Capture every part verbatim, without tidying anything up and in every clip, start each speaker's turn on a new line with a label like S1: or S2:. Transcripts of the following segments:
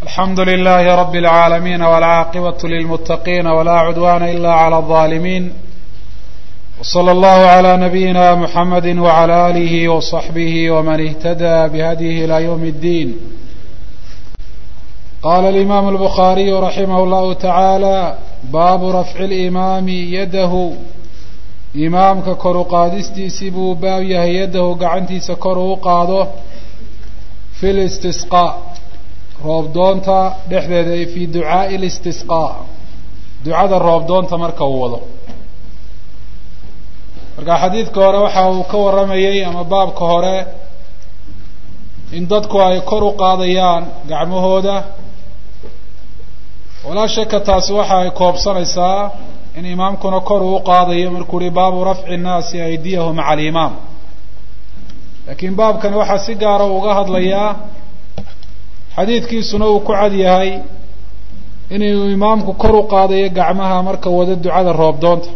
S1: الحمد لله رب العالمين والعاقبة للمتقين ولا عدوان إلا على الظالمين وصلى الله على نبينا محمد وعلى آله وصحبه ومن اهتدى بهديه إلى يوم الدين. قال الإمام البخاري رحمه الله تعالى: باب رفع الإمام يده. imaamka kor u qaadistiisii buu baab yahay yadahu gacantiisa kor uu qaado fi listisqaa roobdoonta dhexdeeda ay fi ducaa'i listisqaa ducada roobdoonta marka uu wado. marka xadiidka hore waxa uu ka waramayay ama baabka hore in dadku ay kor u qaadayaan gacmahooda, walaa shaka taasi waxa ay koobsanaysaa in imaamkuna kor uu qaadayo markuu yihi baabu rafci nnaasi aydiyahum maca alimaam. laakiin baabkan waxaa si gaara uga hadlayaa xadiidkiisuna uu ku cad yahay inuu imaamku kor u qaadayo gacmaha marka wado ducada roobdoonta.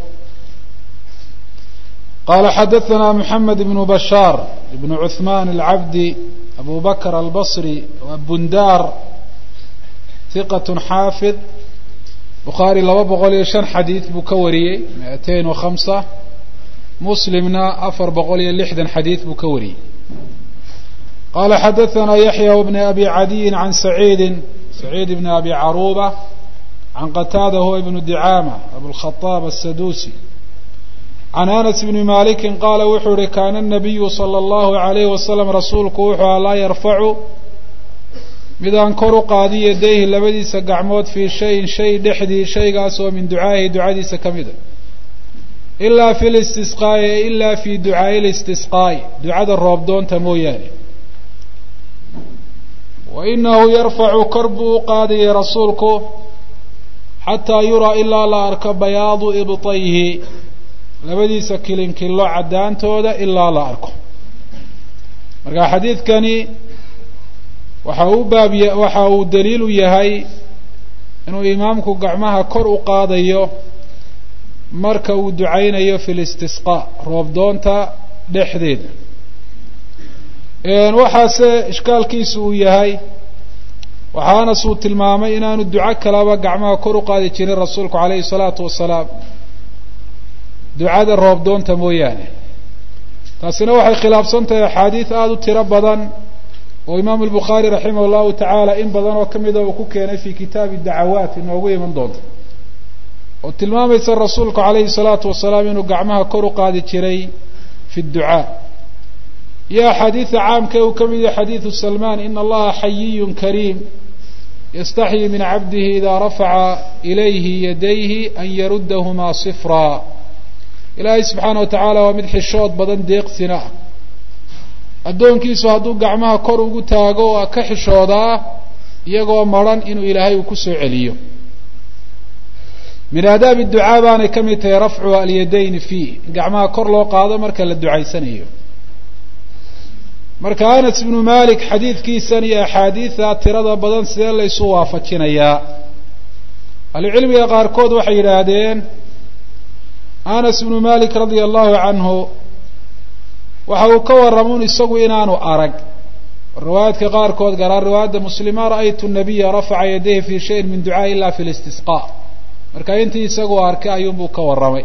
S1: qaala xadaثana moxamed ibnu bashaar ibnu cuثmaan alcabdi abu bakr albasri bundar hiqat xaafid. bukhaari laba boqol iyo shan xadiid buu ka wariyey miatain wa khamsa, muslimna afar boqol iyo lixdan xadiid buu ka wariyey. qaala xadaثana yaxya bni abi cadiyin can saciidi saciid bni abi caruba can qataada huwa ibnu dicaama abulkhadaab asadusi can anas bni maliki qaala wuxuu yihi kaana الnabiyu salى اllahu عalayhi wasalam rasuulku wuxuu a laa yarfacu midaan kor u qaadi yadayhi labadiisa gacmood fii shayin shay dhexdii shaygaas oo min ducaa'ihi ducadiisa ka mida ilaa fi listisqaa'i ilaa fi ducaa'i listisqaa'i ducada roobdoonta mooyaane. wa inahu yarfacu kor buu u qaadayay rasuulku xataa yuraa ilaa la arko bayaadu ibtayhi labadiisa kilinkilo caddaantooda ilaa la arko. marka xadiidkani waxa uu baab waxa uu daliil u yahay inuu imaamku gacmaha kor u qaadayo marka uu ducaynayo fi listisqaa roobdoonta dhexdeeda. waxaase ishkaalkiisu uu yahay waxaana suu tilmaamay inaanu duco kalaba gacmaha kor u qaadi jirin rasuulku calayhi salaatu wasalaam ducada roobdoonta mooyaane. taasina waxay khilaafsan tahay axaadiid aada u tiro badan oo imaamu albukhaari raximah allahu tacaala in badan oo ka mida uu ku keenay fi kitaabi dacawaat inoogu iman doonta oo tilmaamaysa rasuulku calayhi salaatu wasalaam inuu gacmaha kor u qaadi jiray fi ducaa. iyo axaadiida caamka uu ka mid yahay xadiidu salmaan ina allaha xayiyun kariim yastaxyi min cabdihi idaa rafaca ilayhi yadayhi an yaruddahumaa sifraa. ilaahay subxaana wa tacaala waa mid xishood badan deeqsina ah, addoonkiisu hadduu gacmaha kor ugu taago oo ka xishoodaa iyagoo maran inuu ilaahay uu ku soo celiyo. min aadaabi ducaa baanay ka mid tahay rafcu alyadayni fiih in gacmaha kor loo qaado marka la ducaysanayo. marka anas ibnu malik xadiidkiisan iyo axaadiida tirada badan sidee la isu waafajinayaa? ahlucilmiga qaarkood waxay yidhaahdeen anas ibnu malik radia allahu canhu waxa uu ka waramuun isagu inaanu arag. riwaayaadka qaarkood garaa riwaayadda muslima ra'aytu nabiya rafaca yadayhi fi shayin min ducaa ila fi listisqaa. marka intii isagu arkay ayuunbuu ka waramay.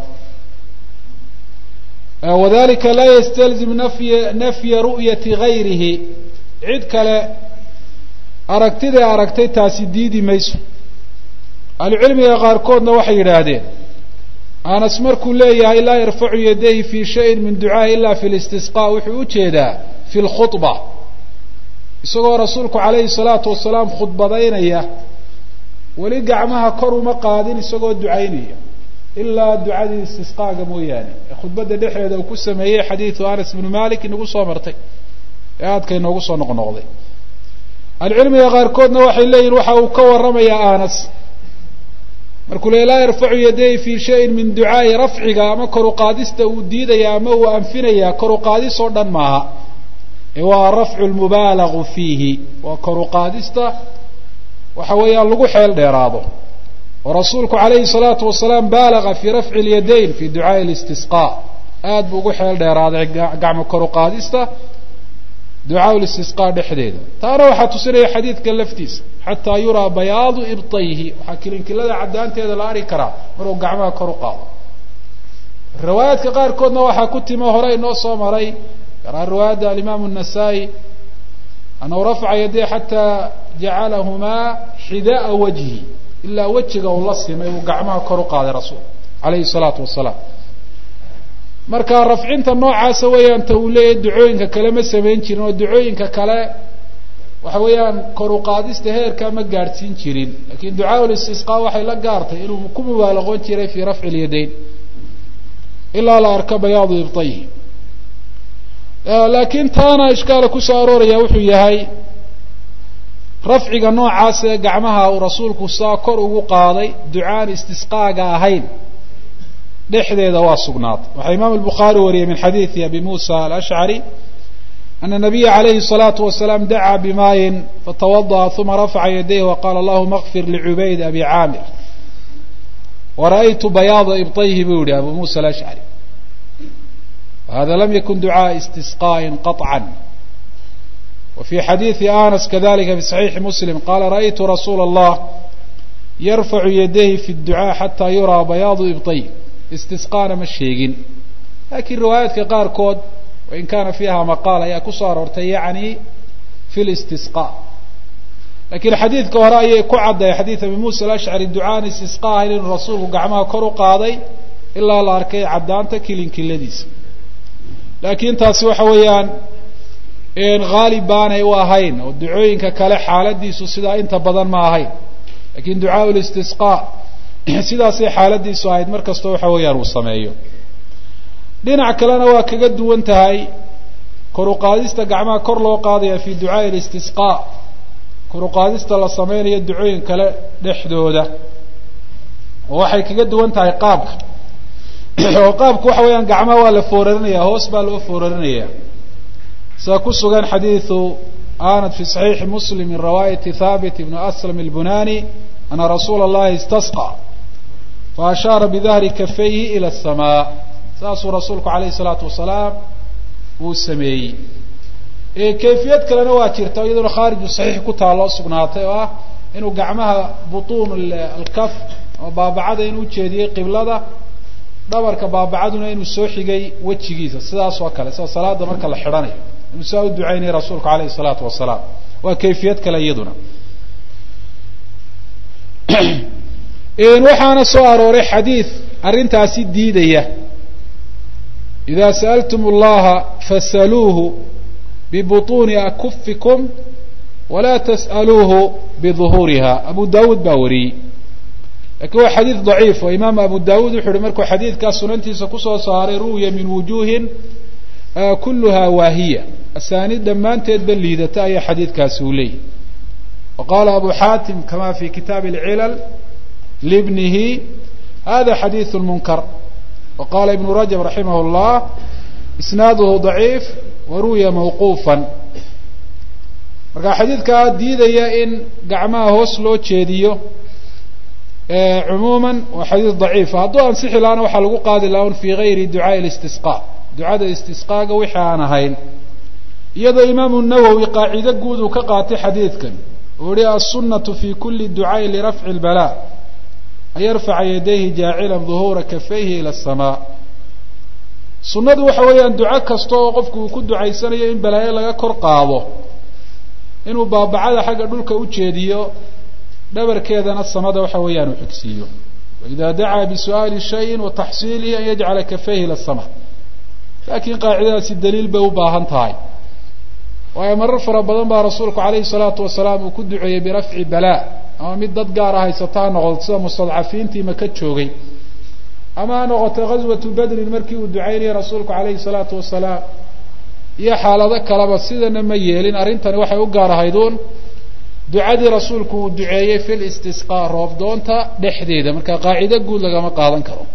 S1: wadalika laa yastalzim nafya nafya ru'yati gayrihi, cid kale aragtiday aragtay taasi diidi mayso. ahlucilmiga qaarkoodna waxay yidhaahdeen anas markuu leeyahay laa yarfacu yadayhi fi shayin min ducaa'i ila fi listisqaa wuxuu u jeedaa fi lkhudba, isagoo rasuulku calayhi salaatu wasalaam khudbadaynaya weli gacmaha kor uma qaadin isagoo ducaynaya ilaa ducadii istisqaaga mooyaane ee khudbadda dhexdeeda uu ku sameeyey xadiidu anas ibnu malik inagu soo martay ee aadka inoogu soo noqnoqday. ahlucilmiga qaarkoodna waxay leeyihin waxa uu ka waramayaa anas markuu le laa yarfacu yadayhi fi shayin min ducaa'i rafciga ama kor u qaadista uu diidaya ama uu anfinaya kor u qaadis oo dhan maaha ee waa rafcu lmubaalagu fiihi, waa kor u qaadista waxa weeyaan lagu xeel dheeraado. oo rasuulku calayhi salaatu wasalaam baalaga fi rafci اlyadayn fi ducaa'i listisqaa, aad buu ugu xeel dheeraaday gacmo kor u qaadista ducaa listisqaa dhexdeeda. taana waxaa tusinaya xadiidka laftiisa xataa yuraa bayaadu ibtayhi, waxaa kilinkilada caddaanteeda la arki karaa maruu gacmaha kor u qaado. riwaayaadka qaarkoodna waxaa ku timo hore inoo soo maray garaa riwaayadda alimaamu النasaa'i annahu rafaca yaday xataa jacalahumaa xidaaa wajhi, ilaa wejiga uu la simay uu gacmaha kor u qaaday rasuul alayhi الsalaatu wasalaam. marka rafcinta noocaasa weeyaan ta uu leeyahay ducooyinka kale ma samayn jirin, oo ducooyinka kale waxa weeyaan kor u qaadista heerkaa ma gaadhsiin jirin, lakin ducaa listisqaa waxay la gaartay inuu ku mubaalaqoon jiray fii rafci اlyadayn ilaa la arko bayaadu ibtayhi. laakiin taana ishkaala kusoo arooraya wuxuu yahay rafciga noocaas ee gacmaha uu rasuulku saa kor ugu qaaday ducaan istisqaaga ahayn dhexdeeda waa sugnaatay. waxaa imaamu الbukhaari wariyey min xadiidi abi musa alashcari ana nabiya calayhi الsalaatu wasalaam dacaa bimaayin fatawadaأa uma rafaca yadayh waqala allahuma اغfir licubayd abi caamir wara'aytu bayaada ibطayhi buu yihi abu musa alashcari. hada lam yakun ducaa istisqaaءi qaطca. wafي xadiiثi anas kadalika fi صaxiixi muslim qala ra'aytu rasuula اllah yarfacu yadayhi fi الducaa xata yuraa bayaadu ibطayh. istisqaana ma sheegin, lakin riwaayaadka qaarkood wain kana fiiha maqaal ayaa kusoo aroortay yani fi listisqa. lakin xadiidka hore ayay ku caddahay xadiid abi musa alashcari ducaan istisqa ahayn inuu rasuulku gacmaha kor u qaaday ilaa la arkay caddaanta kilinkiladiisa. laakin taasi waxa weeyaan haalib baanay u ahayn, oo ducooyinka kale xaaladiisu sidaa inta badan ma ahayn, lakin ducaa listisqa sidaasay xaaladiisu ahayd mar kasta waxa weeyaan uu sameeyo. dhinac kalena waa kaga duwan tahay kor u qaadista gacmaha kor loo qaadaya fi ducaa listisqaa, kor u qaadista la sameynayo ducooyin kale dhexdooda, oo waxay kaga duwan tahay qaabka. oo qaabku waxa weeyaan gacmaha waa la foorarinaya, hoos baa loo foorarinaya, sida ku sugan xadiidu aanad fi صaxiixi muslim min riwaayati thaabit ibn aslam albunani ana rasuula اllahi istasqى faashaara bidahri kafayhi ilى الsamaa. saasuu rasuulku alayh الsalaatu wasalaam uu sameeyey. kayfiyad kalena waa jirta iyaduna khaariju صaxiix ku taaloo sugnaatay oo ah inuu gacmaha butuun alkaf ama baabacada inuu ujeediyey qiblada, dhabarka baabacaduna inuu soo xigay wejigiisa, sidaas oo kale sida salaada marka la xidhanayo inuu saa u ducaynaya rasuulku alayh الsalaatu wasalaam. waa kayfiyad kale iyaduna. waxaana soo arooray xadiid arrintaasi diidaya إida sأltm اllaha fasaluuhu bibuطuni akufikum wala tasأaluuhu biظuhuuriha. abu dawud baa wariyey, lakin waa xadiid ضaciif oo imaam abu dawud wuxu uhi markuu xadiidkaas sunantiisa kusoo saaray ru'ya min wujuhin kuluha waahiya, asaaniid dhammaanteedba liidata ayaa xadiidkaasi uu leeyahy. waqala abu xaatim kama fi kitaab اlcilal libnihi hada xadiiث munkar. waqala ibn rajab raximah اllah isnaaduhu ضaciif waru'ya mawquufan. marka xadiidkaa diidaya in gacmaha hoos loo jeediyo cumuuman waa xadiid ضaciifa. hadduu ansixi lahaana waxaa lagu qaadi laha un fi gayri ducaaءi اlistisqaa, ducada istisqaaga wixii aan ahayn, iyadoo imaamu nawowi qaacido guud uu ka qaatay xadiidkan uu yihi aلsunaةu fi kuli ducaaءi lirafci اlbalaa an yarfaca yadayhi jaacila ظuhuura kafayhi ilى الsamaa. sunadu waxa weeyaan duco kasta oo qofku uu ku ducaysanayo in balaayo laga kor qaado inuu baabacada xagga dhulka ujeediyo, dhabarkeedana samada waxa weeyaan uu xigsiiyo. waida dacaa bisu'aali shayin wataxsiilihi an yajcala kafayhi ilى الsamaa. laakiin qaacidadaasi daliil bay u baahan tahay, waayo marar fara badan baa rasuulku alayhi الsalaatu wasalaam uu ku duceeyey birafci balaa, ama mid dad gaara haysata ha noqoto sida mustadcafiintii maka joogay, ama ha noqoto ghaswatu badrin markii uu ducaynayay rasuulku alayhi الsalaatu wasalaam, iyo xaalado kaleba. sidana ma yeelin, arrintani waxay u gaar ahayduun ducadii rasuulku uu duceeyey fi listisqaa, roob doonta dhexdeeda. marka qaacido guud lagama qaadan karo.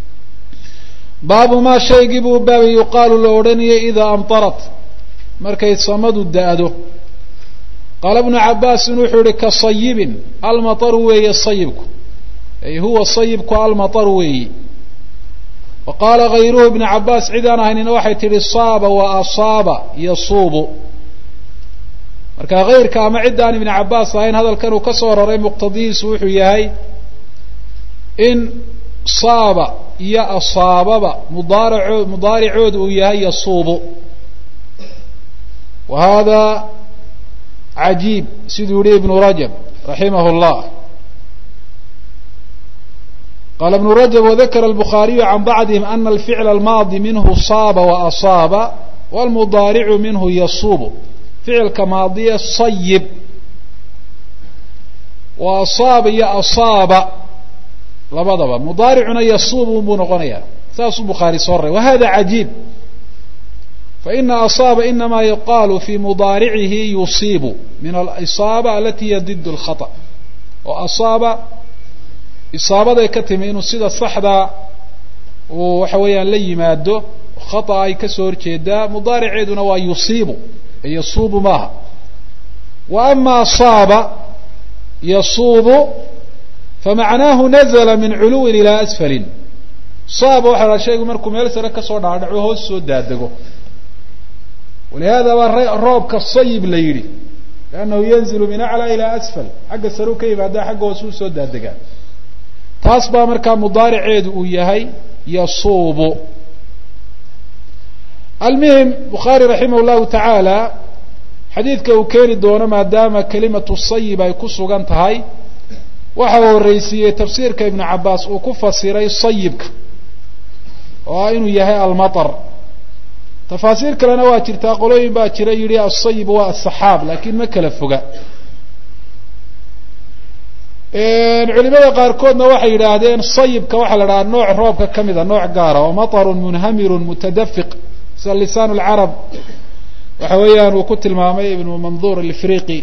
S1: baabu maa shaygii buu baabay yuqaalu la odhanayay idaa amtarat markay samadu da-do. qaala ibnu cabaasin wuxuu yihi ka sayibin, almataru weeye sayibku, ay huwa sayibku almataru weeyi. wa qaala gayruhu ibnu cabaas cid aan ahaynina waxay tihi saaba wa asaaba yasuubu, marka kayrka ama ciddaan ibn cabaas ahayn hadalkan uu ka soo raray muqtadihiisu wuxuu yahay in saaba iyo asaababa mudaarico mudaaricooda uu yahay yasuubu wa hada cajiib siduu yihi ibnu rajab raximah llah qala ibnu rajab wadakara albukhaariyu can bacdihim ana alficla almaadi minhu saaba waasaaba walmudaaricu minhu yasuubu ficilka maadiye sayib wa asaaba iyo asaaba labadaba mudaaricuna yasuubu buu noqonaya saasuu bukhaari soo raray wahada cajiib faina asaaba inama yuqaalu fi mudaaricihi yusiibu min alisaaba alati hiya did اlkhaطأ oo asaaba isaabaday ka timi inuu sida saxdaa uu waxa weeyaan la yimaado khata ay ka soo horjeedaa mudaariceeduna waa yusiibu yasuubu maaha wa ama asaaba yasuubu famacnaahu nazla min culuwin ilaa asfalin saaba waxa la shaygu markuu meel sare kasoo dhaadhaco hoos soo daadego walihada baa roobka sayib la yidhi liannahu yanzilu min aclaa ilaa asfal xagga sare u ka yimaada xagga hoos uu soo daadegaa taas baa markaa mudaariceedu uu yahay yasuubu almuhim bukhaari raximah llahu tacaala xadiidka uu keeni doono maadaama kelimatu sayib ay ku sugan tahay waxa uu horreysiiyey tafsiirka ibnu cabaas uu ku fasiray sayibka oo ah inuu yahay almatar tafaasiir kalena waa jirtaa qolooyin baa jira yidhi asayib waa asaxaab laakiin ma kala foga culimada qaarkoodna waxay yidhaahdeen sayibka waxaa la dhahaa nooc roobka ka mida nooc gaara oo matarun munhamirun mutadafiq sida lisaan lcarab waxa weeyaan uu ku tilmaamay ibnu mandur alifriqi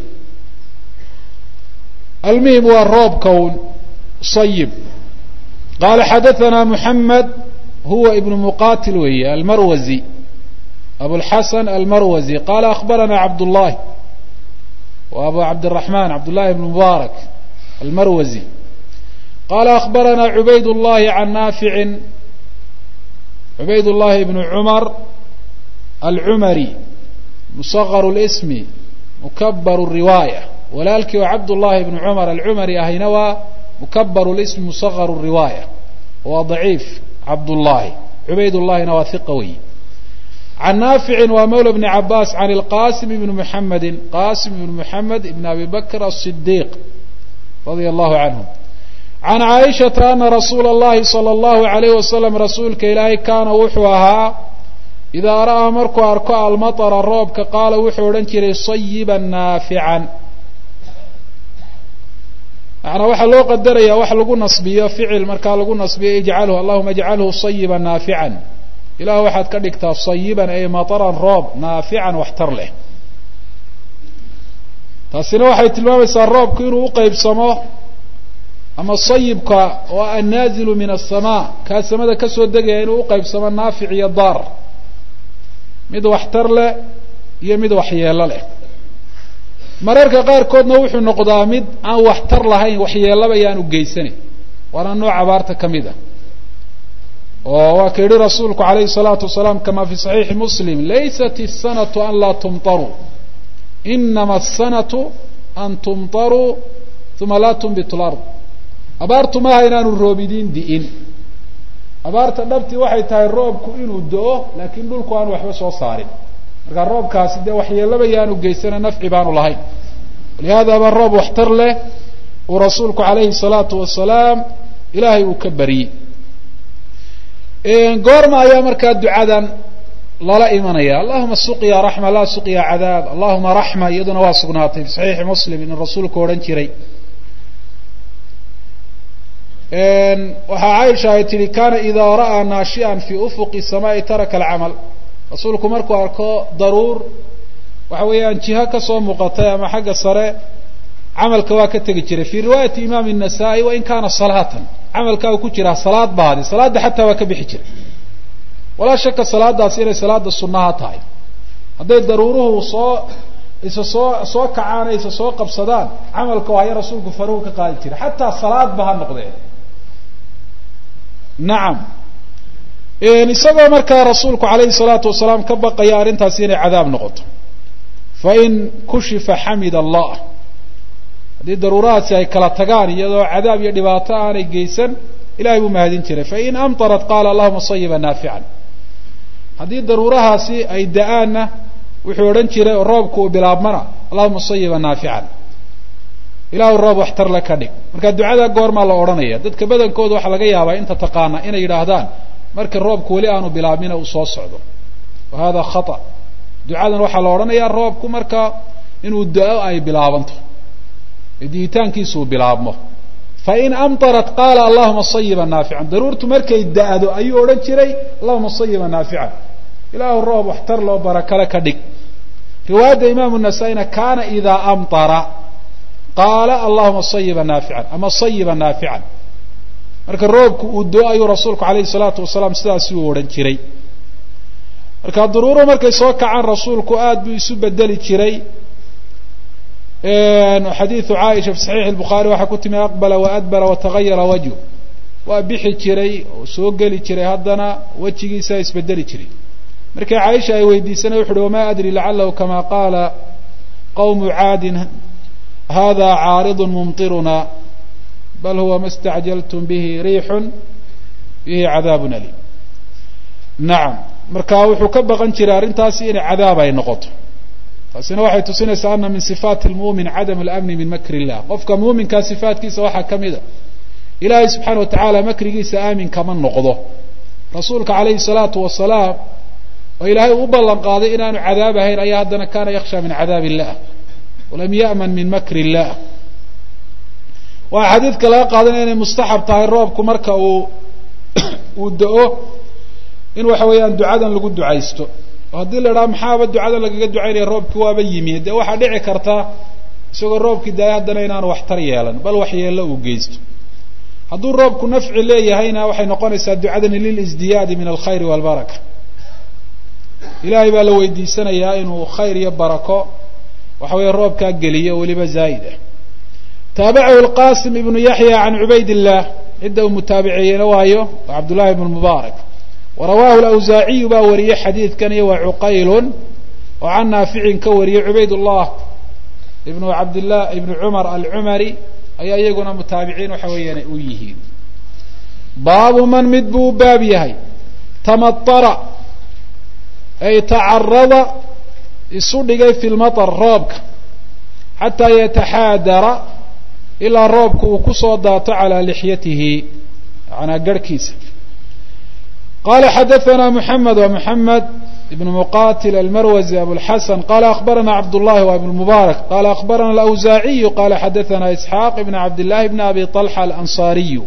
S1: almuhim waa roobka un sayib qala xadathana muxamed huwa ibnu muqatil weeye almarwazi abulxasan almarwazi qala akhbarana cabdullahi wa abu cabdiraxman cabdullahi ibn mubaarak almarwazi qala akhbarana cubayd llahi can naaficin cubayd llahi ibnu cumar alcumari musagaru lismi mukabaru riwaaya walaalkii oo cabdullahi ibnu cumar alcumari ahayna waa mukabaru lismi musagaru riwaaya waa daciif cabdullahi cubayd llahina waa hiqa weyi can naaficin waa mawla bni cabaas can ilqasim ibni muxamedin qasim ibni muxamed ibn abi bakr asidiiq radia allahu canhu can caaishata ana rasuula اllahi salى اllahu alayh wasalam rasuulka ilaahay kaana wuxuu ahaa idaa ra'aa markuu arko almaطra roobka qaala wuxuu odhan jiray sayiban naafican macnaa waxaa loo qadaraya wax lagu nasbiyo ficil markaa lagu nasbiyo ijcalhu allahuma ijcalhu sayiban naafican ilah waxaad ka dhigtaa sayiban ay mataran roob naafican waxtar leh taasina waxay tilmaamaysaa roobku inuu uqeybsamo ama sayibka oo annaazilu min aلsamaa kaa samada kasoo degaya inuu uqeybsamo naafic iyo daar mid waxtar leh iyo mid waxyeelo leh mararka qaarkoodna wuxuu noqdaa mid aan waxtar lahayn waxyeelaba yaanu geysanayn waana nooc abaarta ka mid a oo waa ka yihi rasuulku alayhi الsalaatu wasalaam kama fi صaxiixi muslim laysat الsanaةu an laa tumطaruu inama الsanaةu an tumطaruu uma laa tunbitu lard abaartu maaha inaanu roobidin di'in abaarta dhabtii waxay tahay roobku inuu do-o laakiin dhulku aanu waxba soo saarin markaa roobkaasi dee waxyeelaba yaanu geysana nafci baanu lahayn walihada baa roob waxtar leh uu rasuulku alayhi الsalaatu wasalaam ilaahay uu ka bariyey goorma ayaa markaa ducadan lala imanaya allahuma suqya raxma laa suqya cadaab allahuma raxma iyaduna waa sugnaatay fi saxiixi muslim inuu rasuulku odhan jiray waxaa caaisha ay tihi kana ida ra'aa naashian fi ufuqi samaa'i taraka alcamal rasuulku markuu arko daruur waxa weeyaan jiho kasoo muuqatay ama xagga sare camalka waa ka tegi jiray fi riwaayati imaam الnasaa-i wain kana salaatan camalkaa uu ku jiraa salaad baadi salaada xataa waa ka bixi jiray walaa shaka salaadaasi inay salaada sunaha tahay hadday daruuruhu soo isa soo soo kacaan isa soo qabsadaan camalka waayo rasuulku faruhu ka qaadi jiray xataa salaadba ha noqdee nacam isagoo markaa rasuulku alayhi الsalaatu wasalaam ka baqaya arrintaasi inay cadaab noqoto fain kushifa xamid allah haddii daruurahaasi ay kala tagaan iyadoo cadaab iyo dhibaato aanay geysan ilahay buu mahadin jiray fain amtarat qaala allahuma sayiba naafican haddii daruurahaasi ay da-aanna wuxuu odhan jiray oo roobku uu bilaabmana allahuma sayiba naafican ilahu roob waxtar le ka dhig marka ducada goormaa la odhanaya dadka badankooda waxaa laga yaabaa inta taqaana inay yidhaahdaan marka roobku weli aanu bilaabmina uu soo socdo wa hada khata ducadan waxaa la odhanayaa roobku marka inuu da-o ay bilaabanto diitaankiisuu bilaabmo fain amtarat qaala allahuma sayiba naafican daruurtu markay da-do ayuu odhan jiray allahuma sayiba naafican ilaahu roob waxtar loo barakale ka dhig riwaayadda imaamu nasaa-ina kaana idaa amtara qaala allahuma sayiba naafican ama sayiba naafican marka roobku uu do ayuu rasuulku alayhi salaatu wasalaam sidaasi uu odhan jiray marka daruuro markay soo kacaan rasuulku aad buu isu bedeli jiray xadiidu caaisha fi saxiix الbukhaari waxaa ku timi aqbala waadbara watagayara wajhu waa bixi jiray oo soo geli jiray haddana wejigiisa isbedeli jiray markii caaisha ay weydiisanay wuxu uhi wama adri lacalahu kama qaala qawmu caadin hada caaridun mumtiruna bal huwa ma stacjaltum bihi riixun bihi cadaabun alim nacam marka wuxuu ka baqan jiray arrintaasi inay cadaab ay noqoto taasina waxay tusinaysaa ana min sifaati lmu'min cadam alamni min makri illah qofka muuminkaa sifaatkiisa waxaa ka mida ilaahay subxaana wa tacaala makrigiisa aamin kama noqdo rasuulka calayhi salaatu wasalaam oo ilaahay u ballan qaaday inaanu cadaab ahayn ayaa haddana kaana yakhsha min cadaab illah walam ya'man min makri illah waa xadiidka laga qaadanaya inay mustaxab tahay roobku marka uu uu da-o in waxa weeyaan ducadan lagu ducaysto oo haddii la idhaha maxaaba ducadan lagaga ducaynaya roobkii waaba yimi dee waxaa dhici karta isagoo roobkii daaya haddana inaanu waxtar yeelan bal waxyeello uu geysto hadduu roobku nafci leeyahayna waxay noqonaysaa ducadani lilisdiyaadi min alkhayri walbaraka ilaahay baa la weydiisanayaa inuu khayr iyo barako waxa weeye roobkaa geliyo weliba zaa'id ah taabacahu alqasim ibnu yaxya can cubayd illah cidda uu mutaabiceeyena waayo waa cabdullahi ibnu mubaarak warawahu lawsaaciyu baa wariyey xadiidkan iyo waa cuqaylun oo can naaficin ka wariyey cubayd llah ibnu cabdillah ibnu cumar alcumari ayaa iyaguna mutaabiciin waxa weeyaan u yihiin baabu man mid buu u baab yahay tamatara ay tacarada isu dhigay fi lmatar roobka xataa yataxaadara ilaa roobka uu kusoo daato calaa lixyatihi yanaa garhkiisa qala xadaثna mحamed wa mحamed ibn muqatil almarwazi abulxasan qala akbarana cabdullahi wa ibn mubaarak qala akbarana alawsaaciyu qala xadaثana isxaaq ibn cabdillahi bn abi طalxa alanصariyu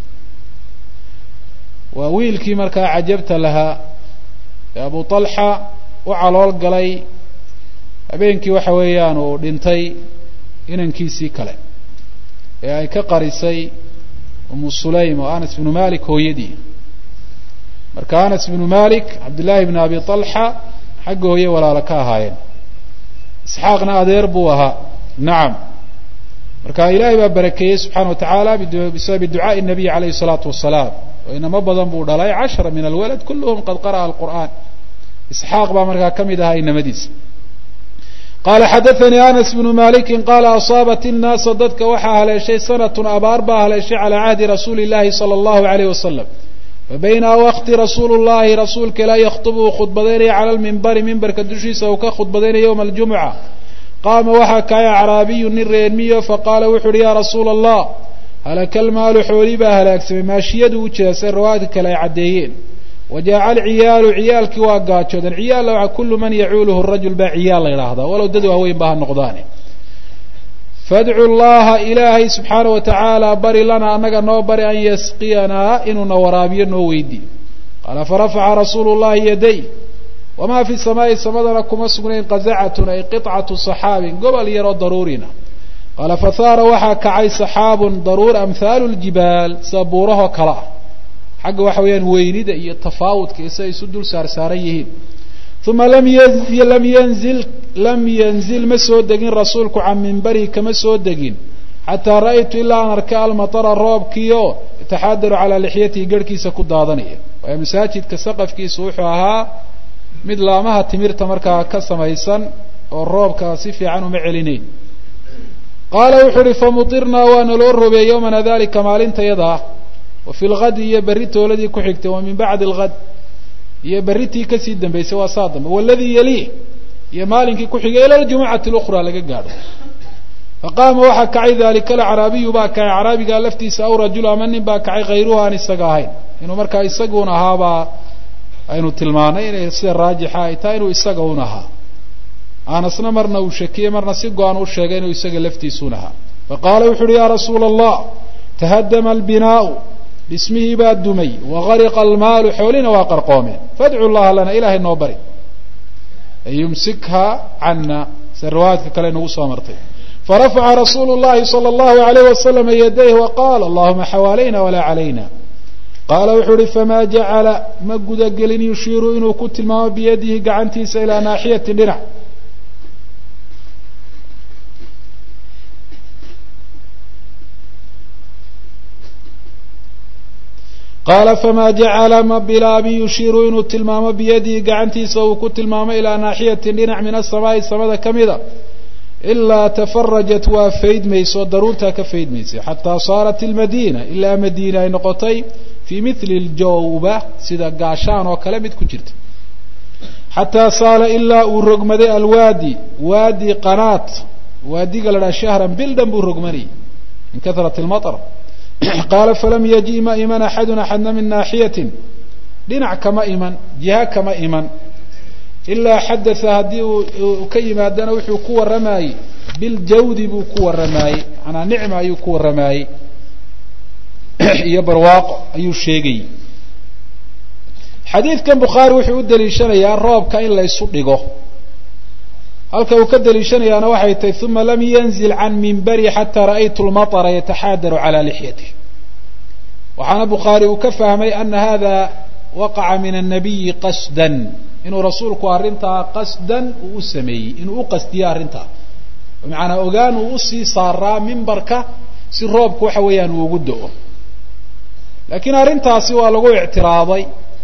S1: waa wiilkii markaa cajabta lahaa ee abu طalxa u calool galay habeenkii waxa weeyaan uu dhintay inankiisii kale ee ay ka qarisay umu sulaym oo anas ibnu malik hooyadii marka anas ibnu malik cabdillahi ibn abi طalxa xagga hooye walaalo ka ahaayeen isxaaqna adeer buu ahaa nacam marka ilaahay baa barakeeyey subxana wa tacaala bisababi ducaai الnabiy alayhi الsalaatu wasalaam oo inamo badan buu dhalay cashra min alwalad kulluhum qad qara'a alqur'an isxaaq baa markaa ka mid ahaa inamadiisa qala xadaثanii anas bnu maliki qala asaabat الnaasa dadka waxaa haleeshay sanatun abaar baa haleeshay calaa cahdi rasuuli اllahi salى اllahu alayh wasalam fabayna waqti rasuulu llahi rasuulka ilaa yakhtub uu khudbadaynaya cala lmimbari mimbarka dushiisa uu ka khudbadaynaya yowma aljumuca qaama waxaa kacay acraabiyu nin reermiyo faqaala wuxu uhi yaa rasuula allah halaka almaalu xoolii baa halaagsamay maashiyadu u jeeda se riwaayadka kale ay caddeeyeen wajaaca alciyaalu ciyaalkii waa gaajoodan ciyaalla waxaa kullu man yacuuluhu rajul baa ciyaal la yidhaahdaa walow dad waaweyn ba ha noqdaane fadcu llaha ilaahay subxaana wa tacaala bari lana annaga noo bari an yasqiyanaa inuuna waraabiyo noo weydiiyo qaala farafaca rasuulu llahi yaday wamaa fi samaa'i samadana kuma sugnayn qazacatun ay qicatu saxaabin gobol yaroo daruurina qaala fahaara waxaa kacay saxaabun daruur amhaalu ljibaal sida buurahoo kale ah xagga waxa weeyaan weynida iyo tafaawudka iyo siday isu dul saarsaaran yihiin uma lam lam yanzil lam yanzil ma soo degin rasuulku can mimbarihi kama soo degin xataa ra'aytu ilaa an arka almatara roobkiio yataxaadaru calaa lixyatihi garhkiisa ku daadanaya waayo masaajidka saqafkiisa wuxuu ahaa mid laamaha timirta markaa ka samaysan oo roobka si fiican uma celinayn qaala wuxuu uhi famutirnaa waana loo robeeyey yowmana dalika maalinta yada ah wa fi lgadi iyo berri tooladii ku xigtay wa min bacdi algad iyo berritii kasii dambaysay waa saa dambe waladii yaliih iyo maalinkii ku xigay ila ljumucati اlأkhraa laga gaadho faqaama waxaa kacay dalika alacraabiyu baa kacay caraabigaa laftiisa aw rajul ama nin baa kacay hayruhu aan isaga ahayn inuu markaa isaguun ahaabaa aynu tilmaanay inay sida raajixa ay tahay inuu isaga un ahaa aanasna marna uu shakiyey marna si go-an u sheegay inuu isaga laftiisuun ahaa faqaala wuxu uhi ya rasuula allah tahadama albinaau dhismihii baa dumay wagariqa almaalu xoolina waa qarqoomeen fadcu llaha lana ilahay noo bari an yumsikha cana sida riwaayaadka kale nagu soo martay farafaca rasuulu llahi sala allahu alayh wasalama yadayh waqaala allahuma xawaalayna walaa calayna qaala wuxuu uhi famaa jacala ma gudagelin yushiiru inuu ku tilmaamo biyadihi gacantiisa ilaa naaxiyati dhinac qaala famaa jacala ma bilaabi yushiiru inuu tilmaamo biyadihi gacantiisa uu ku tilmaamo ilaa naaxiyatin dhinac min asamaa'i samada ka mida ilaa tafarajat waa faydmayso daruurtaa ka faydmaysay xataa saarat ilmadiina ilaa madiina ay noqotay fii mithli ljawba sida gaashaan oo kale mid ku jirta xataa saala ilaa uu rogmaday alwaadi waadi qanaat waadiga la dhaha shahran bil dhan buu rogmanayay min kahrati lmaطr qaala falam yaji ma iman axadun axadna min naaxiyatin dhinac kama iman jiha kama iman ilaa xadatha haddii uu ka yimaadana wuxuu ku warramayey biljawdi buu ku warramayey manaa nicma ayuu ku warramayey iyo barwaaqo ayuu sheegayey xadiidkan bukhaari wuxuu u daliishanayaa roobka in la ysu dhigo halka uu ka daliishanayaana waxay tahay uma lam yanzil can minbari xataa ra'aytu lmaطra yataxaadaru calaa lixyatih waxaana bukhaari uu ka fahmay ana hada waqaca min annabiyi qasdan inuu rasuulku arrintaa qasdan uu u sameeyey inuu u qasdiye arrintaa bimacnaa ogaan uu usii saaraa mimbarka si roobku waxa weeyaan uu ugu do-o laakiin arrintaasi waa lagu ictiraaday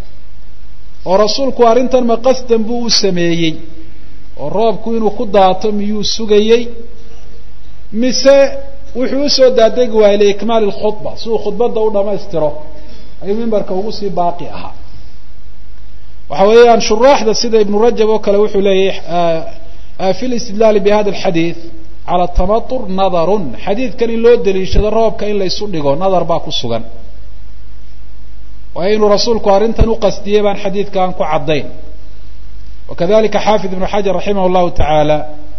S1: oo rasuulku arrintan ma qasdan buu u sameeyey oo roobku inuu ku daato miyuu sugayey mise wuxuu usoo daadegi waayey liikmaali lkhudba si uu khudbadda u dhamaystiro ayuu mimbarka ugu sii baaqi ahaa waxa weeyaan shuraaxda sida ibnu rajab oo kale wuxuu leeyahy fi listidlaali bi hada alxadiid cala tamatur nadarun xadiidkan in loo daliishado roobka in la ysu dhigo nadar baa ku sugan waayo inuu rasuulku arrintan u qasdiyey baan xadiidkaan ku caddayn wakadalika xaafid ibnu xajar raximah llahu tacaala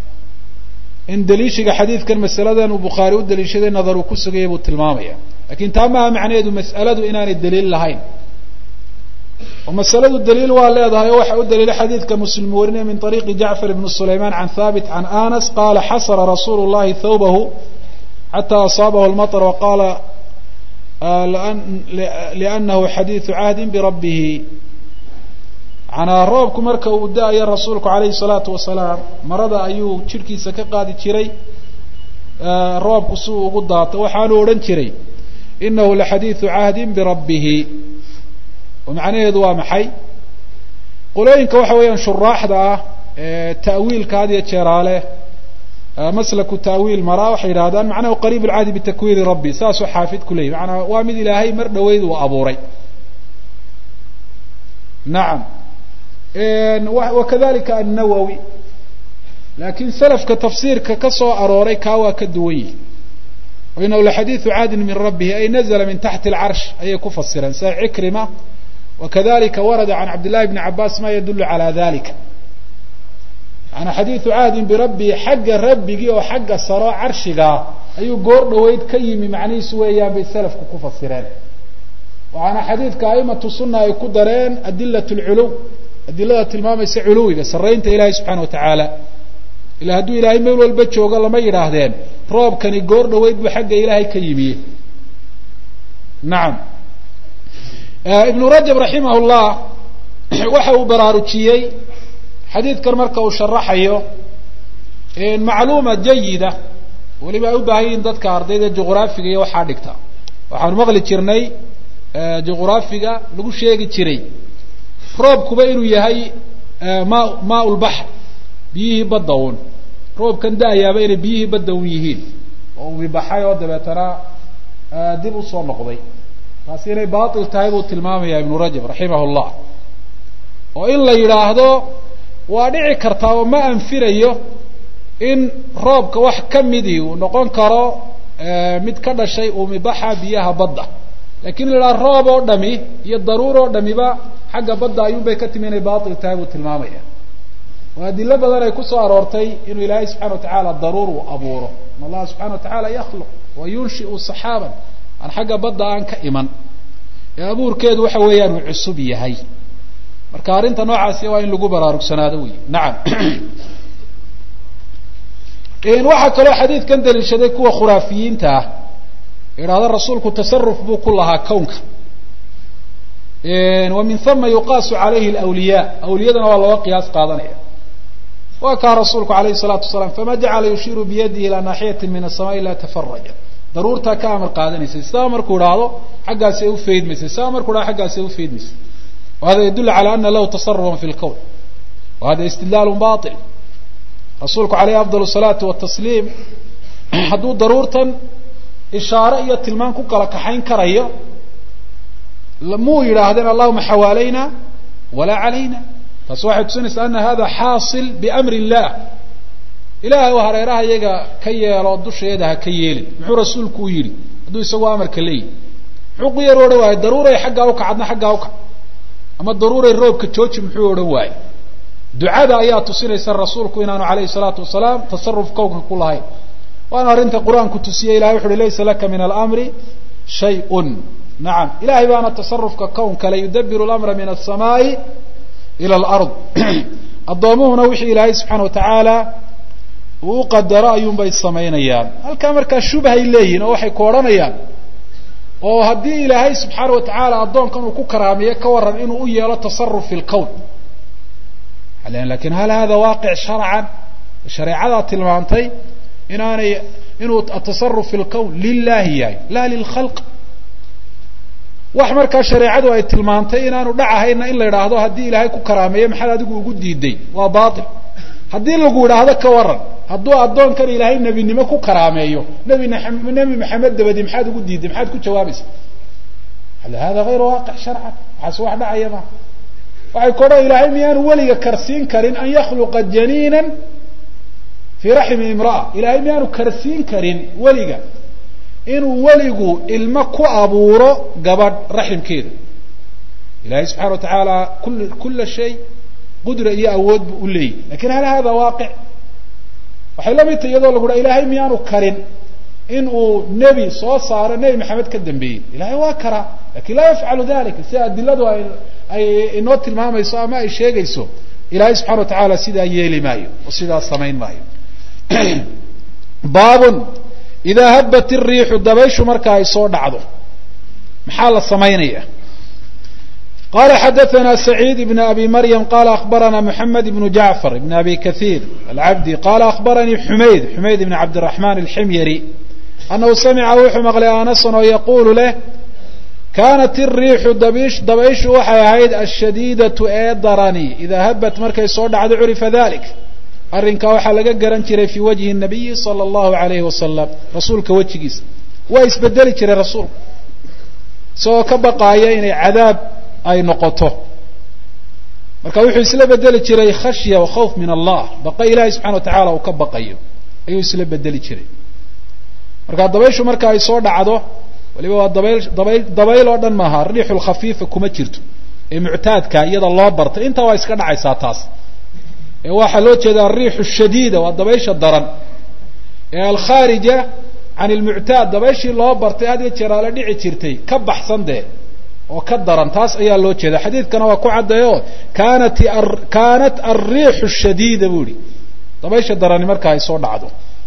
S1: in daliishiga xadiidkan masaladan uu bukhaari u daliishaday nadar uu ku sugayay buu tilmaamaya lakin taa maaha macnaheedu mas'aladu inaanay daliil lahayn oo masaladu daliil waa leedahay oo waxa u daliilay xadiidka muslim warinaya min طariiqi jacfar ibn sulayman can haabit can anas qala xasra rasuulu llahi thawbahu xataa asaabahu lmaطr waqala lianahu xadiidu cahdin birabbihi manaa roobku marka uu da-ayo rasuulku alayhi الsalaatu wasalaam marada ayuu jidhkiisa ka qaadi jiray roobku si uu ugu daato waxaanu odhan jiray inahu laxadiidu cahdin birabbihi oo macnaheedu waa maxay qolooyinka waxa weeyaan shuraaxda ah ta'wiilka had iyo jeeraale maslaku ta'wiil maraa waxay yidhahdaan macnahu qariib alcahdi bitakwiini rabbi saasuu xaafid ku leeyay maanaa waa mid ilaahay mar dhaweyd uu abuuray nacam wakadalika annawowi laakiin salafka tafsiirka ka soo arooray kaa waa ka duwan yihi inahu laxadiidu cahdin min rabbihi ay nazla min taxti alcarsh ayay ku fasireen sida cikrima wakadalika warada can cabd llahi bni cabaas ma yadulu calaa dalika maanaa xadiidu cahdin birabbihi xagga rabbigii oo xagga saro carshigaa ayuu goor dhaweyd ka yimi macnihiisu weeyaan bay salafku ku fasireen waxaana xadiidka aimatu sunna ay ku dareen adilat lculuw adilada tilmaamaysa culuwiga saraynta ilahay subxana wa tacaala ila hadduu ilaahay meel walba joogo lama yidhaahdeen roobkani goor dhaweyd buu xagga ilaahay ka yimiye nacam ibnu rajab raximah llah waxa uu baraarujiyey xadiidkan marka uu sharaxayo macluuma jayida weliba ay u baahan yihiin dadka ardayda juqraafiga iyo waxaa dhigta waxaanu maqli jirnay juqraafiga lagu sheegi jiray roobkuba inuu yahay ma maa lbaxr biyihii badda uun roobkan da'ayaaba inay biyihii badda un yihiin oo umibaxay oo dabeetana dib usoo noqday taasi inay baatil tahay buu tilmaamaya ibnu rajab raximah llah oo in la yidhaahdo waa dhici kartaa oo ma anfirayo in roobka wax ka midii uu noqon karo mid ka dhashay umibaxa biyaha badda lakin la yidhaha roob oo dhami iyo daruur oo dhamiba xagga badda ayuun bay ka timi inay baatil tahay buu tilmaamaya oo adilo badan ay kusoo aroortay inuu ilaahay subxana watacaala daruur uu abuuro in allaha subxana watacaala yakhluq wa yunshiu saxaaban aan xagga badda aan ka iman ee abuurkeedu waxa weeyaan uu cusub yahay marka arrinta noocaasi waa in lagu baraarugsanaado wey nacam waxaa kaloo xadiidkan daliishaday kuwa khuraafiyiinta ah idhahda rasuulku tasaruf buu ku lahaa kownka wa min hama yuqaasu calayhi alawliyaa awliyadana waa looga qiyaas qaadanaya waa kaa rasuulku alayhi الsalaatu wasalaam fama jacala yushiiru biyadihi ilaa naaxiyati min aلsamaai ila tafaraja daruurtaa ka amar qaadanaysay sidaa markuu idhaahdo xaggaasay ufaydmaysay sidaa markuu idhahdo xaggaasay ufaydmaysay wahada yadul calى ana lahu tasarufan fi lkown wahada istidlaal baطil rasuulku alayhi afضal الsalaati watasliim hadduu daruurtan ishaare iyo tilmaan ku kala kaxayn karayo muu yidhaahdeen allahuma xawaalayna walaa calayna taasi waxay tusinaysaa ana hada xaasil biamri illah ilahay oo hareeraha iyaga ka yeelo dusheeda ha ka yeelin muxuu rasuulku u yidhi hadduu isagoo amarka leeyihi muxuu ku yar odhan waaye daruuray xaggaa ukac adna xaggaa ukac ama daruuray roobka jooji muxuu odhan waaye ducada ayaa tusinaysa rasuulku inaanu alayhi الsalaatu wasalaam tasaruf kownka ku lahayn waana arrinta qur-aanku tusiyey ilahay wuxu uhi laysa laka min alamri shay-un nacam ilahay baana tasarufka kownka le yudabiru lamra min aلsamaai ila alard addoomuhuna wixii ilaahay subxaana watacaala uu u qadaro ayuunbay samaynayaan halkaa markaa shubhay leeyihin oo waxay ku odhanayaan oo haddii ilaahay subxaana watacaala addoonkan uu ku karaameeyo ka waran inuu u yeelo tasaruf fi lkown lakin hal hada waaqic sharcan shareecadaa tilmaantay inaanay inuu atasaruf fi lkown lilahi yahay la lilkhalq wax markaa shareecadu ay tilmaantay inaanu dhacahayna in la idhaahdo haddii ilaahay ku karaameeyo maxaad adigu ugu diiday waa bail haddii lagu idhaahdo ka waran hadduu addoonkan ilaahay nebinimo ku karaameeyo nebi nebi maxamed dabadi maxaad ugu diiday maxaad ku jawaabaysa hada hayru waaqic sharcan waxaas wax dhacaya ma waxay ku odhan ilaahay miyaanu weliga karsiin karin an yakhluqa janiinan fii raxmi imra'a ilaahay miyaanu karsiin karin weliga inuu weligu ilmo ku abuuro gabadh raximkeeda ilahay subxana wa tacaala kul kula shay qudra iyo awood buu u leeyahy lakin hal hada waaqic waxay la mid tahay iyadoo lagu dhaha ilaahay miyaanu karin in uu nebi soo saaro nebi maxamed ka dambeeyey ilahay waa karaa lakin laa yafcalu dalika si adiladu ay ay inoo tilmaamayso ama ay sheegayso ilahay subxana wa tacaala sidaa yeeli maayo oo sidaa samayn maayo baabun idaa habat iriixu dabayshu marka ay soo dhacdo maxaa la samaynaya qala xadaثna سacيid بn abi maryam qala akhbarana mحamed بn jacfar بn abi kaثيir alcabdi qala akhbaranii xumayd xumayd بn cabdالرaحman الximyari anahu samica wuxuu maqlay anasan oo yaqulu leh kanat الriixu dabish dabayshu waxay ahayd ashadiidaةu ee darani idaa habat markay soo dhacdo curifa dalik arrinkaa waxaa laga garan jiray fii wajhi الnabiyi salى الlahu عalayhi wasalam rasuulka wejigiisa waa isbedeli jiray rasuulku isagoo ka baqaaya inay cadaab ay noqoto marka wuxuu isla bedeli jiray khashya wa khawf min allah baqa ilahi subxana wa tacaala uu ka baqayo ayuu isla bedeli jiray marka dabayshu marka ay soo dhacdo waliba waa dabayl dabayl dabayl oo dhan maaha riixu lkhafiifa kuma jirto ee muctaadka iyada loo bartay intaa waa iska dhacaysaa taas ee waxaa loo jeeda ariixu shadiida waa dabaysha daran ee alkhaarija can ilmuctaad dabayshii loo bartay had iyo jeer ala dhici jirtay ka baxsan dee oo ka daran taas ayaa loo jeeda xadiidkana waa ku caddeeyo kaanat kaanat alriixu shadiida bu ihi dabaysha darani marka ay soo dhacdo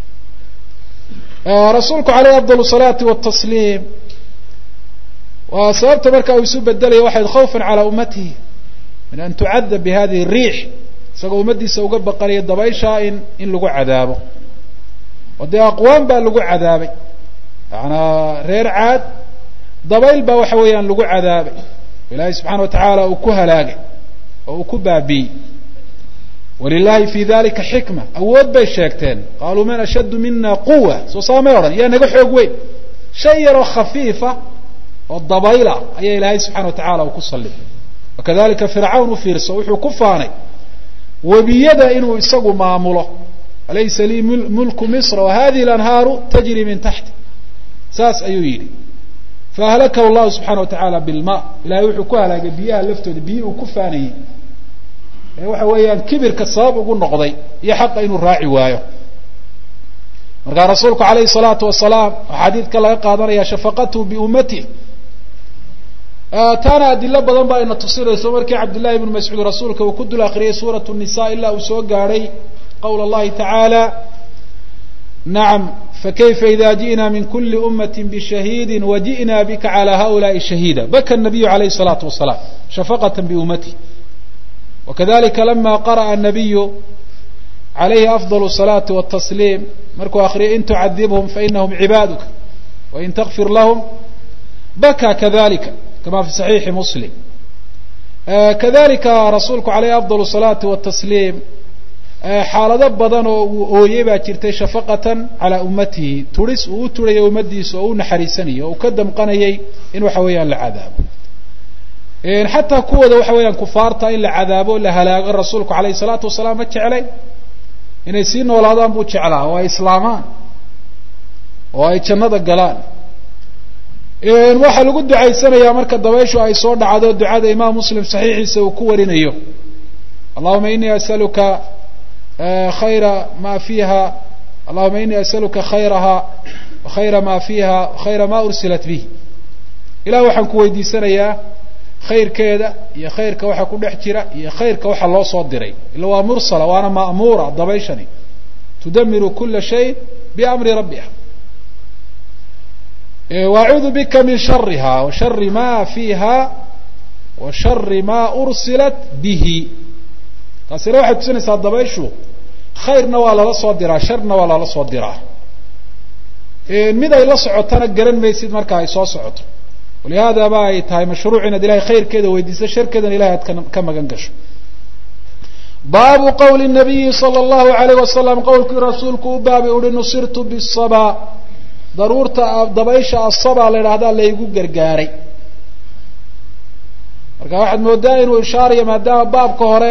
S1: rasuulku alayhi afdal salaati watasliim waa sababta marka uu isu bedelaya waxayd khawfan calaa ummatihi min an tucadab bi hadihi riix isagoo ummaddiisa uga baqanaya dabayshaa in in lagu cadaabo oo dee aqwaam baa lagu cadaabay yaanaa reer caad dabayl baa waxa weeyaan lagu cadaabay ilaahay subxaana wa tacaala uu ku halaagay oo uu ku baabi'ey walilahi fi dalika xikma awood bay sheegteen qaaluu man ashaddu mina quwa soo saamay odhan yaa naga xoog weyn shay yaroo khafiifa oo dabayla ayaa ilaahay subxana wa tacala uu ku sallibay wakadalika fircawn u fiirso wuxuu ku faanay webiyada inuu isagu maamulo alaysa lii mulku misra wahadihi lanhaaru tajri min taxti saas ayuu yidhi faahlakahu llahu subxana wa tacaala bilma ilahay wuxuu ku halaagay biyaha laftooda biyi uu ku faanayey ee waxa weeyaan kibirka sabab ugu noqday iyo xaqa inuu raaci waayo markaa rasuulku alayhi الsalaatu wasalaam xadiidka laga qaadanaya shafaqatuhu biummati taana adilo badan baa ina tusinayso markii cabdillahi ibnu mascuud rasuulka uu ku dul akriyay suuratu nisa ilaa uu soo gaadhay qawla اllahi tacaala nacam fakayfa ida ji'na min kuli ummati bishahiidi waji'na bika calى haؤulaءi shahiida baka الnabiyu alayhi الsalaatu wasalaam shafaqata biummati wakadalika lama qara'a الnabiyu عalayhi afضل الصلاaةi والتsliim markuu akriyay in tucadibhum fainahum cibaaduka wain تغfir lahm baka kadalika kama fi صaxiixi muslim kadalika rasuulku عalayhi afضل الصلاaةi والتsliim xaalado badan oo uu ooyey baa jirtay shafaqatan calى ummatihi turis uu u turayay ummadiisa oo u naxariisanayay oo uu ka damqanayay in waxa weeyaan la cadaabo xataa kuwooda waxa weeyaan kufaarta in la cadaabo la halaago rasuulku alayh الsalaatu wasalaam ma jeclay inay sii noolaadaan buu jeclaa oo ay islaamaan oo ay jannada galaan waxaa lagu ducaysanayaa marka dabayshu ay soo dhacdo ducada imaam muslim saxiixiisa uu ku warinayo allahuma inii asaluka khayra ma fiiha allahuma inii asaluka khayraha wa khayra ma fiiha wa khayra ma ursilat bih ilah waxaan ku weydiisanayaa khayrkeeda iyo khayrka waxa ku dhex jira iyo khayrka waxa loo soo diray ila waa mursala waana ma'muura dabayshani tudamiru kula shay biamri rabbiha wacuudu bika min shariha wa shari ma fiiha wa shari ma ursilat bihi taasina waxay tusinaysaa dabayshu khayrna waa lala soo diraa sharna waa lala soo diraa mid ay la socotana garan maysid marka ay soo socoto walihada ba ay tahay mashruuc inaad ilahay khayrkeeda weydiiso sharkeedana ilahay aad ka magan gasho baabu qawli الnabiyi salى اllahu alayh wasalam qowlkii rasuulku u baabay uhi nusirtu bisaba daruurta dabaysha asaba la idhahdaa laygu gargaaray marka waxaad moodaa inuu ishaarayo maadaama baabka hore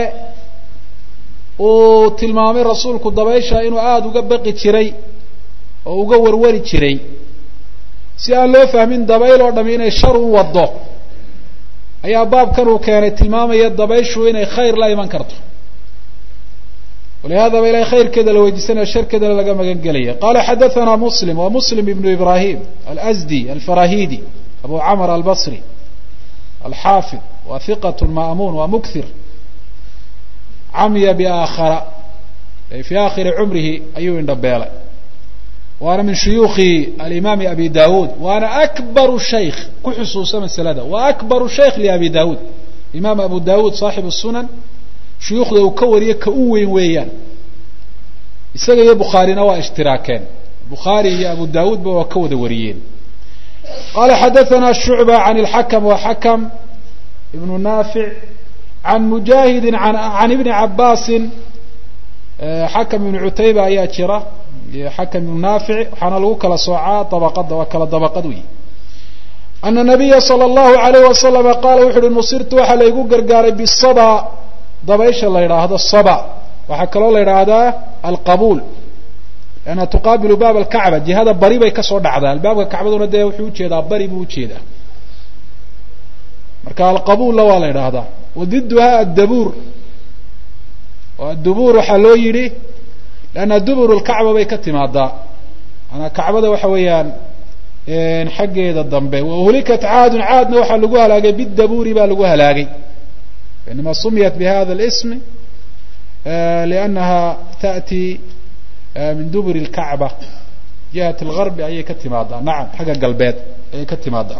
S1: uu tilmaamay rasuulku dabaysha inuu aada uga baqi jiray oo uga warwari jiray si aan loo fahmin dabayl oo dhami inay shar u wado ayaa baabkan uu keenay tilmaamaya dabayshu inay khayr la iman karto walihada ba ilahay khayrkeeda la weydiisanaya sharkeedana laga magan gelaya qala xadathana muslim wa muslim ibnu ibrahim alazdi alfarahidi abu camr albasri alxaafid wa hiqat ma'muun wa mukthir camya biaakhara ay fi aakhiri cumrihi ayuu indhabeelay waana min shuyuukhi alimaami abi dawud waana akbaru shaykh ku xusuusa masalada wa akbaru shaykh liabi dawud imaam abu dawud saaxibu sunan shuyuukhda uu ka wariye ka u weyn weeyaan isaga iyo bukhaarina waa ishtiraakeen bukhaari iyo abu dawudba waa ka wada wariyeen qala xadathana shucba can اlxakm wa xakm ibnu naafic can mujaahidi can ibni cabaasin xakm ibnu cutayba ayaa jira iyo xakm ibnu naafic waxaana lagu kala soocaa dabaqada waa kala dabaqad wey ana nabiya salى اllahu alayh wasalama qaala wuxu uhi nusirtu waxaa laygu gargaaray bisaba dabaysha la yidhaahdo saba waxaa kaloo la yidhaahdaa alqabuul lanna tuqaabilu baab alkacba jihada bari bay kasoo dhacdaa albaabka kacbaduna dee wuxuu ujeedaa bari buu ujeedaa marka alqabuulla waa la yidhaahdaa wadiduha addabuur oo addubuur waxaa loo yidhi lanna dubur lkacba bay ka timaadaa maanaa kacbada waxa weeyaan xaggeeda dambe wahulikat caadun caadna waxaa lagu halaagay bidabuuri baa lagu halaagay inama sumiyat bihada اlsm liannaha taأti min dubur اlkacba jihat اlgarbi ayay ka timaadaa nacam xagga galbeed ayay ka timaadaa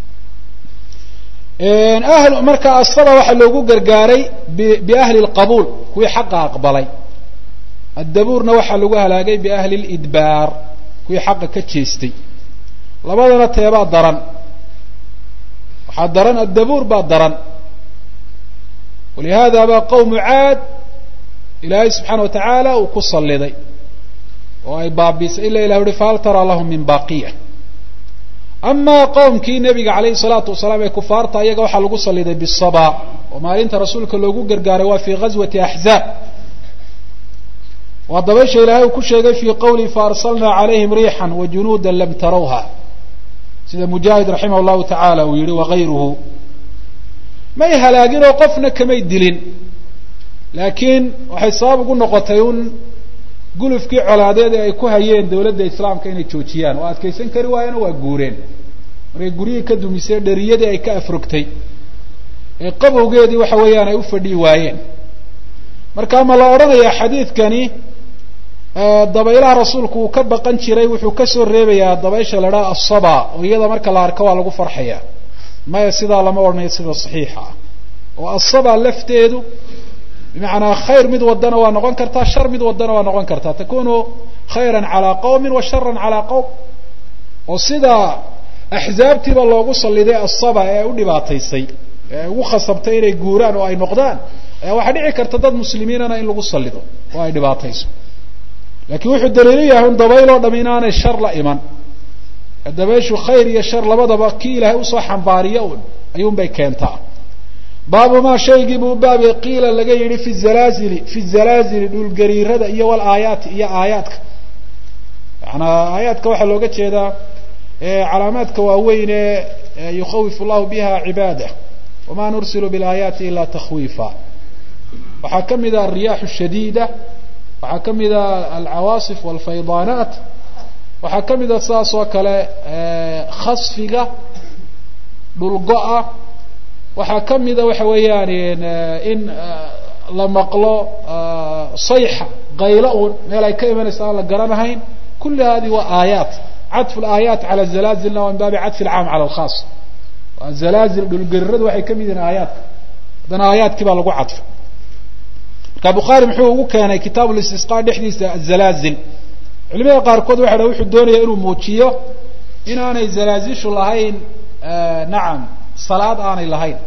S1: ahl marka asaba waxaa loogu gargaaray biahli اlqabuul kuwii xaqa aqbalay addabuurna waxaa lagu halaagay biahli اlidbaar kuwii xaqa ka jeestay labadana teebaa daran waxaa daran addabuur baa daran walihada ba qawmu caad ilaahay subxaana watacaala uu ku salliday oo ay baabiisay ila ilah uhi fahal taraa lahum min baaqiya. amaa qowmkii nebiga calayhi salaatu wasalaam ee kufaarta iyaga waxaa lagu salliday bisaba oo maalinta rasuulka loogu gargaaray waa fii ghaswati axzaab. waa dabaysha ilaahay uu ku sheegay fii qawlihi faarsalnaa calayhim riixan wajunuuda lam tarawha, sida mujaahid raximah llahu tacaala uu yihi wagayruhu. may halaagin oo qofna kamay dilin, laakiin waxay sabab ugu noqotay un gulufkii colaadeed ee ay ku hayeen dawladda islaamka inay joojiyaan oo adkaysan kari waayeen oo waa guureen. markay guryihii ka dumisay dheriyadii ay ka afrogtay ee qabowgeedii waxa weeyaan ay u fadhii waayeen. marka ma la odhanayaa xadiidkani dabaylaha rasuulku uu ka baqan jiray wuxuu kasoo reebayaa dabaysha la dhaha asaba oo iyada marka la arko waa lagu farxaya? maya, sidaa lama odhanayo sida saxiixa ah. oo asaba lafteedu bimacnaa khayr mid wadana waa noqon kartaa, shar mid wadana waa noqon kartaa. takunu khayra calaa qawmin wa sharan calaa qowm. oo sida axzaabtiiba loogu salliday asaba ee u dhibaataysay ee ugu khasabtay inay guuraan oo ay noqdaan, ayaa waxaa dhici karta dad muslimiinana in lagu sallido oo ay dhibaatayso. laakiin wuxuu daliilu yahay un dabayl oo dham inaanay shar la iman. dabayshu khayr iyo shar labadaba kii ilaahay usoo xambaariya un ayuun bay keentaa. baabu maa shaygii buu baabi qiila laga yidhi fi zalaazili fi zalaazili dhulgariirada iyo wal aayaati iyo aayaadka. yaanaa aayaadka waxaa looga jeedaa calaamaadka waaweyn ee yukhawifu llahu biha cibaadah wama nursilu bilaayaati ila takhwiifa. waxaa ka mid a alriyaaxu shadiida, waxaa ka mid a alcawaasif walfaydaanaat, waxaa ka mid a saas oo kale khasfiga dhulgo-a, waxaa ka mida waxa weeyaan in la maqlo sayxa qaylo un meel ay ka imanaysa aan la garanahayn. kulli hadi waa aayaat. cadfu laayaat cala zalaazilna waa min baabi cadfi alcaam cala alkhaas. zalaazil dhulgariradu waxay ka mid yihiin aayaadka, haddana aayaadkii baa lagu cadfay. marka bukhaari muxuu ugu keenay kitaabu listisqa dhexdiisa azalaazil? culimada qaarkood waxa dha wuxuu doonaya inuu muujiyo inaanay zalaazishu lahayn nacam salaad aanay lahayn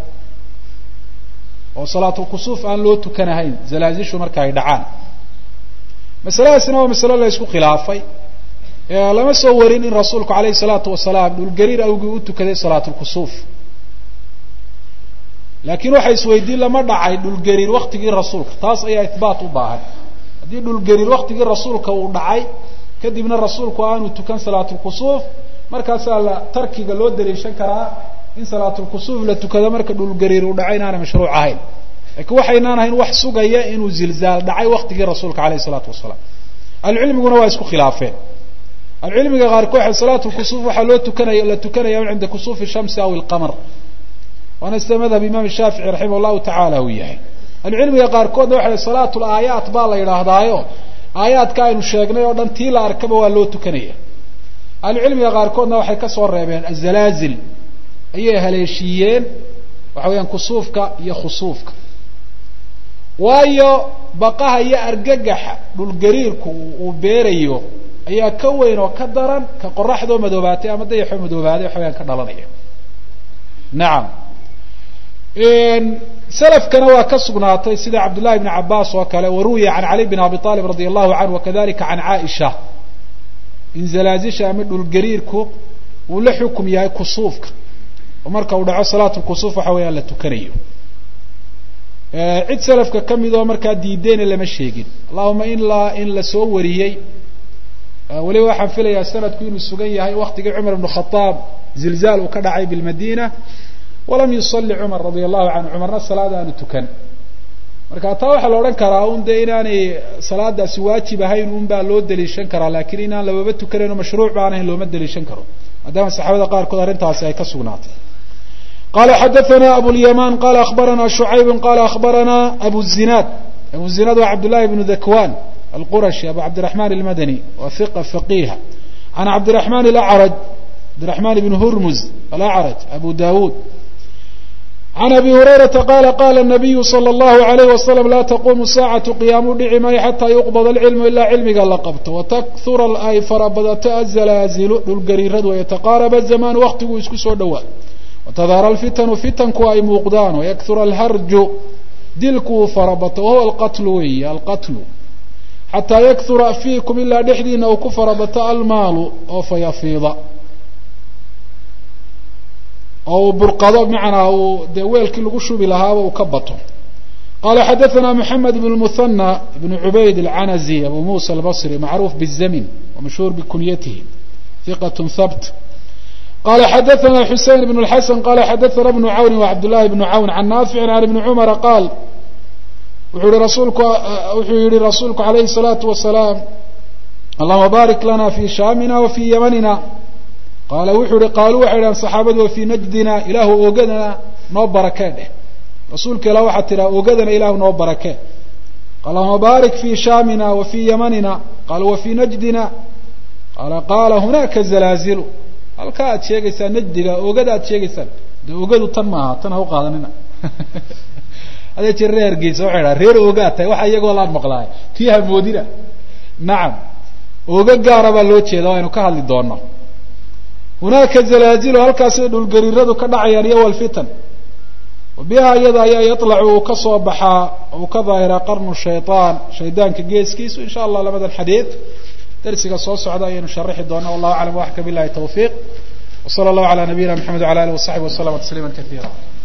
S1: oo salaatulkusuuf aan loo tukanahayn zalaazishu marka ay dhacaan. masaladaasina waa masalo la isku khilaafay. lama soo warin in rasuulku alayhi salaatu wasalaam dhulgariir awgii u tukaday salaatulkusuuf. laakiin waxa isweydiin lama dhacay dhulgariir waktigii rasuulka, taas ayaa ihbaat u baahan. haddii dhulgariir waktigii rasuulka uu dhacay kadibna rasuulku aanu tukan salaatulkusuuf, markaasaa la tarkiga loo daliishan karaa in salaatulkusuuf la tukado marka dhulgariir uu dhacay inaanay mashruuc ahayn. laakiin waxaynaan ahayn wax sugaya inuu zilzaal dhacay waktigii rasuulka alayhi salaatu wasalaam. ahlucilmiguna waa isku khilaafeen. ahlucilmiga qaarkood waxa salaatulkusuuf waxaa loo tukanaya la tukanaya cinda kusuufi shamsi aw ilqamar, waana sida madhab imaam shaafici raximah llahu tacaala uu yahay. ahlucilmiga qaarkoodna waxay salaatul aayaat baa la yidhaahdaayo aayaadka aynu sheegnay oo dhan tii la arkaba waa loo tukanaya. ahlucilmiga qaarkoodna waxay kasoo reebeen azalaazil ayay haleeshiiyeen waxa weeyaan kusuufka iyo khusuufka. waayo baqaha iyo argagaxa dhulgariirku uu beerayo ayaa ka weyn oo ka daran ka qoraxdoo madoobaatay ama dayaxoo madoobaaday waxa weyaan ka dhalanaya. nacam salafkana waa ka sugnaatay sida cabdullahi bni cabaas oo kale, waruwiya can cali bin abi aalib radi allahu canhu wakadalika can caaisha, in zalaazisha ama dhulgariirku uu la xukum yahay kusuufka oo marka uu dhaco salaatulkusuuf waxa weeyaan la tukanayo. cid salafka ka mid oo markaa diideyna lama sheegin. allahuma ilaa in la soo wariyey, weliba waxaan filayaa sanadku inuu sugan yahay waktigii cumar ibn khadaab zilzaal uu ka dhacay bilmadina walam yusali cumar radia allahu canhu, cumarna salaad aanu tukan. marka taa waxaa la odhan karaa un dee inaanay salaadaasi waajib ahayn un baa loo daliishan karaa, laakiin inaan lababa tukanayn oo mashruuc baan ahayn looma daliishan karo maadaama saxaabada qaarkood arrintaasi ay ka sugnaatay. qala xadaثna abulyaman qala akhbarana shucayb qala akhbarana abu zinaad. abu zinaad waa cabdullahi bnu dakwan alqurashi abu cabdiraxman almadani wa hiqa faqiha can cabdiraxman alacraj cabdiraxman ibn hurmuz alacraj abu dawud can abi hurayrata qala qala nabiyu sala allahu alayh wasalam laa taquumu saacatu qiyaamu dhici maayo xataa yuqbad alcilmu ilaa cilmiga la qabto watakura ay farabadato azalaazilu dhulgariiradu wayataqaaraba azamaanu waktiguu isku soo dhowaa watadaara alfitanu fitanku ay muuqdaan wayakura alharju dilku farabato wahuwa alqatlu weyi alqatlu xataa yakura fiikum ilaa dhexdiina uu ku farabato almaalu oo fayafiida oo uu burqado bimacnaa uu dee weelkii lagu shubi lahaaba uu ka bato qala xadaثna mحamed بن المثنى بن عubayd الcanaزي abu muسى الbصrي macruuf bالزmn وmashهوur bkunyatihi ثiqة habt qala xadaثna xusein بن الxasn qala xadaثna بن cawn وcabd لlahi بن cawn can naafici can ibni cmra qaal wuxuu yihi rasuulku wuxuu yihi rasuulku عalayhi الصalaaةu وaسalaam allahuma barik lana fi shaamina وfi ymanina qaala wuxuu yihi qaaluu waxay dhahan صaxaabadu wafii najdina ilaahu ogadana noo barakee dheh rasuulka ilah waxaa tidhaha ogadana ilahu noo barakee allahuma barik fi shaamina wa fi yamanina qaala wa fi najdina qaala qaala hunaaka zalaazilu halkaa aad sheegaysaa najdiga ogada aad sheegaysaan dee ogadu tan maaha tan ha u qaadanina hadee jir reer hargeysa waxay dhaha reer ogaa tahay waxa iyagoo laan maqlaay tii hamoodina nacam oga gaara baa loo jeeda waynu ka hadli doono hunaaka zalaazilu halkaasay dhulgariiradu ka dhacayaan iyo walfitan biha iyada ayaa yaطlacu uu ka soo baxaa uu ka daahiraa qarnu shayطaan shaydaanka geeskiisu in sha allah labadan xadiid darsiga soo socda ayaynu sharixi doona wallahu aclam waxka bilahi tawfiiq wsala allahu ala nabiyina mxamed wala alih wasaxbi waslama tasliima kaiira